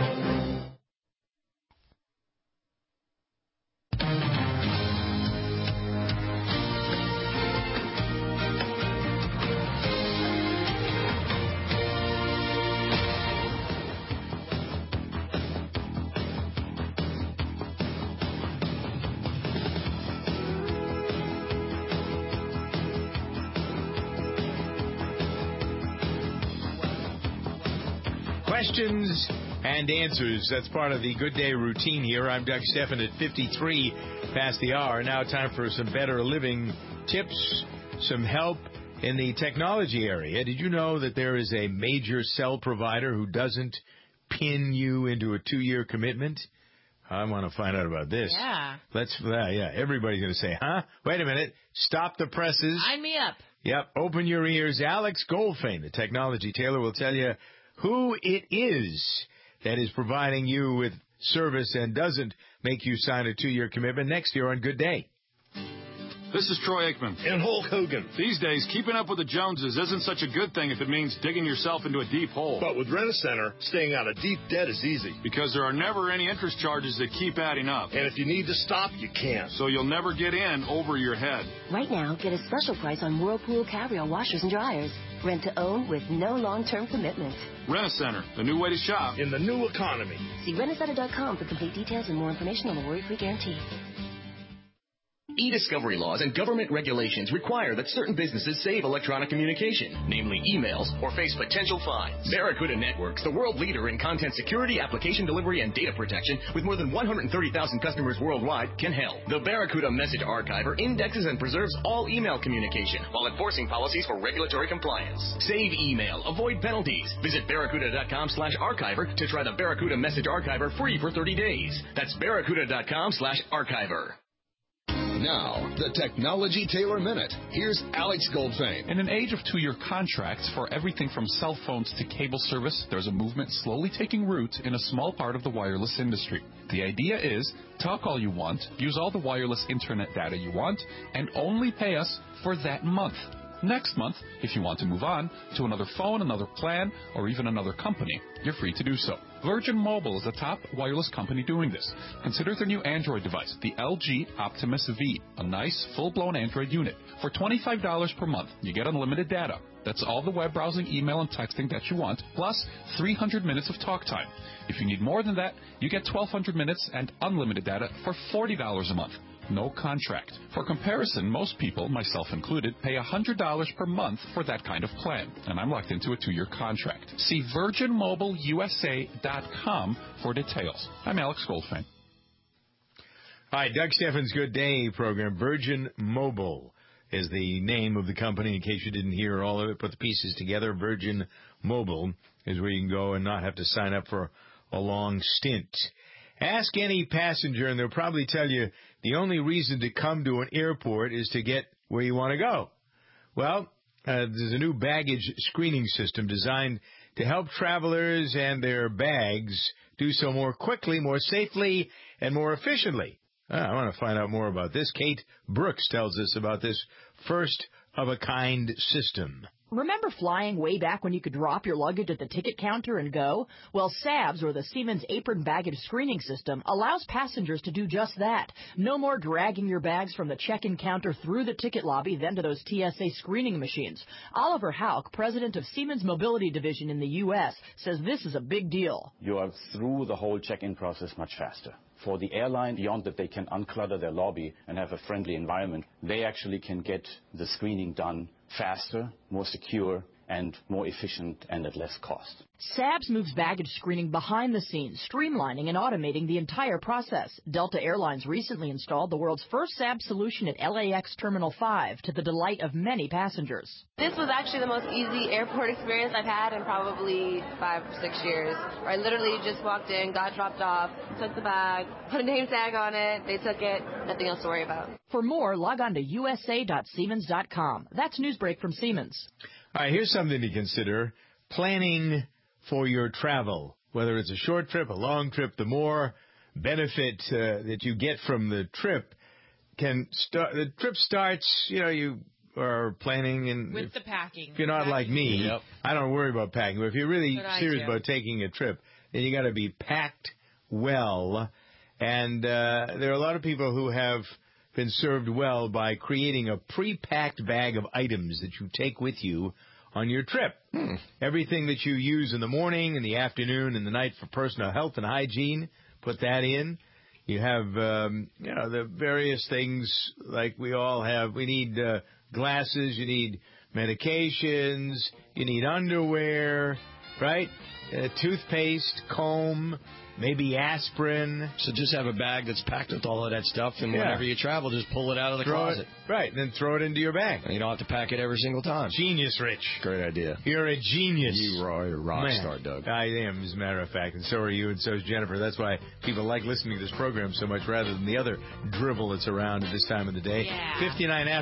Questions and answers. That's part of the Good Day routine here. I'm Doug Stephan at fifty-three past the hour. Now time for some better living tips, some help in the technology area. Did you know that there is a major cell provider who doesn't pin you into a two-year commitment? I want to find out about this. Yeah. Let's, uh, yeah, everybody's going to say, huh? Wait a minute. Stop the presses. Sign me up. Yep. Open your ears. Alex Goldfein, the technology tailor, will tell you who it is that is providing you with service and doesn't make you sign a two-year commitment next year on Good Day. This is Troy Aikman. And Hulk Hogan. These days, keeping up with the Joneses isn't such a good thing if it means digging yourself into a deep hole. But with Rent-A-Center, staying out of deep debt is easy. Because there are never any interest charges that keep adding up. And if you need to stop, you can. So you'll never get in over your head. Right now, get a special price on Whirlpool Carrier washers and dryers. Rent to own with no long-term commitment. Rent-A-Center, the new way to shop. In the new economy. See rent a center dot com for complete details and more information on the worry-free guarantee. E-discovery laws and government regulations require that certain businesses save electronic communication, namely emails, or face potential fines. Barracuda Networks, the world leader in content security, application delivery, and data protection, with more than one hundred thirty thousand customers worldwide, can help. The Barracuda Message Archiver indexes and preserves all email communication while enforcing policies for regulatory compliance. Save email, avoid penalties. Visit barracuda dot com slash archiver to try the Barracuda Message Archiver free for thirty days. That's barracuda dot com slash archiver. Now, the Technology Tailor Minute. Here's Alex Goldfein. In an age of two-year contracts for everything from cell phones to cable service, there's a movement slowly taking root in a small part of the wireless industry. The idea is, talk all you want, use all the wireless internet data you want, and only pay us for that month. Next month, if you want to move on to another phone, another plan, or even another company, you're free to do so. Virgin Mobile is a top wireless company doing this. Consider their new Android device, the L G Optimus V, a nice, full-blown Android unit. For twenty-five dollars per month, you get unlimited data. That's all the web browsing, email, and texting that you want, plus three hundred minutes of talk time. If you need more than that, you get twelve hundred minutes and unlimited data for forty dollars a month. No contract. For comparison, most people, myself included, pay one hundred dollars per month for that kind of plan, and I'm locked into a two-year contract. See virgin mobile u s a dot com for details. I'm Alex Goldfein. Hi, Doug Steffens' Good Day program. Virgin Mobile is the name of the company. In case you didn't hear all of it, put the pieces together. Virgin Mobile is where you can go and not have to sign up for a long stint. Ask any passenger, and they'll probably tell you the only reason to come to an airport is to get where you want to go. Well, uh, there's a new baggage screening system designed to help travelers and their bags do so more quickly, more safely, and more efficiently. Uh, I want to find out more about this. Kate Brooks tells us about this first-of-a-kind system. Remember flying way back when you could drop your luggage at the ticket counter and go? Well, S A B S, or the Siemens Apron Baggage Screening System, allows passengers to do just that. No more dragging your bags from the check-in counter through the ticket lobby, then to those T S A screening machines. Oliver Hauk, president of Siemens Mobility Division in the U S, says this is a big deal. You are through the whole check-in process much faster. For the airline, beyond that they can unclutter their lobby and have a friendly environment, they actually can get the screening done faster, more secure, and more efficient and at less cost. S A B S moves baggage screening behind the scenes, streamlining and automating the entire process. Delta Airlines recently installed the world's first S A B S solution at L A X Terminal five to the delight of many passengers. This was actually the most easy airport experience I've had in probably five or six years. Where I literally just walked in, got dropped off, took the bag, put a name tag on it, they took it, nothing else to worry about. For more, log on to u s a dot siemens dot com. That's Newsbreak from Siemens. All right, here's something to consider. Planning for your travel, whether it's a short trip, a long trip, the more benefit uh, that you get from the trip can start. The trip starts, you know, you are planning and with if, the packing. If you're not packing. like me, Yep. I don't worry about packing. But if you're really But serious do. about taking a trip, then you got to be packed well. And uh, there are a lot of people who have been served well by creating a pre-packed bag of items that you take with you on your trip. Hmm. Everything that you use in the morning, in the afternoon, and the night for personal health and hygiene, put that in. You have, um, you know, the various things like we all have. We need uh, glasses, you need medications, you need underwear, right? Uh, toothpaste, comb, maybe aspirin. So just have a bag that's packed with all of that stuff, and Yeah. whenever you travel, just pull it out of the Throw closet. It, right, and then throw it into your bag. And you don't have to pack it every single time. Genius, Rich. Great idea. You're a genius. You are a rock Man, star, Doug. I am, as a matter of fact, and so are you, and so is Jennifer. That's why people like listening to this program so much rather than the other drivel that's around at this time of the day. Yeah. fifty-nine